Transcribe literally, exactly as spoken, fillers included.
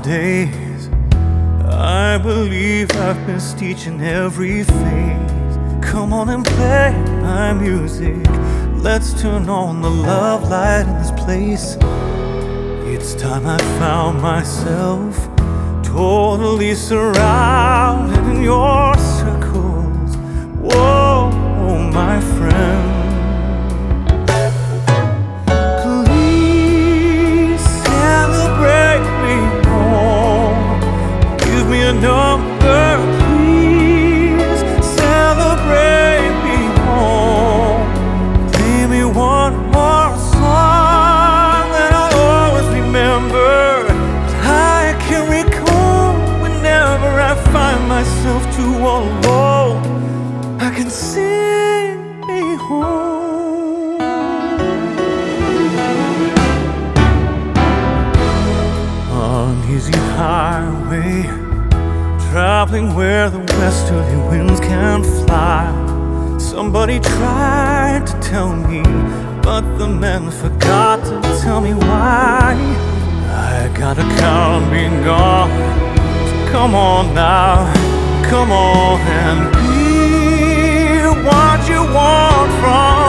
holidays. I believe I've missed each and every phase. Come on and play my music. Let's turn on the love light in this place. It's time I found myself totally surrounded in your circles. Whoa, my friend. Number, please celebrate me home. Play me one more song that I'll always remember. I can recall whenever I find myself too alone. I can sing me home. Uneasy highway, traveling where the westerly winds can't fly. Somebody tried to tell me, but the man forgot to tell me why. I gotta count on being gone, so come on now, come on and be what you want from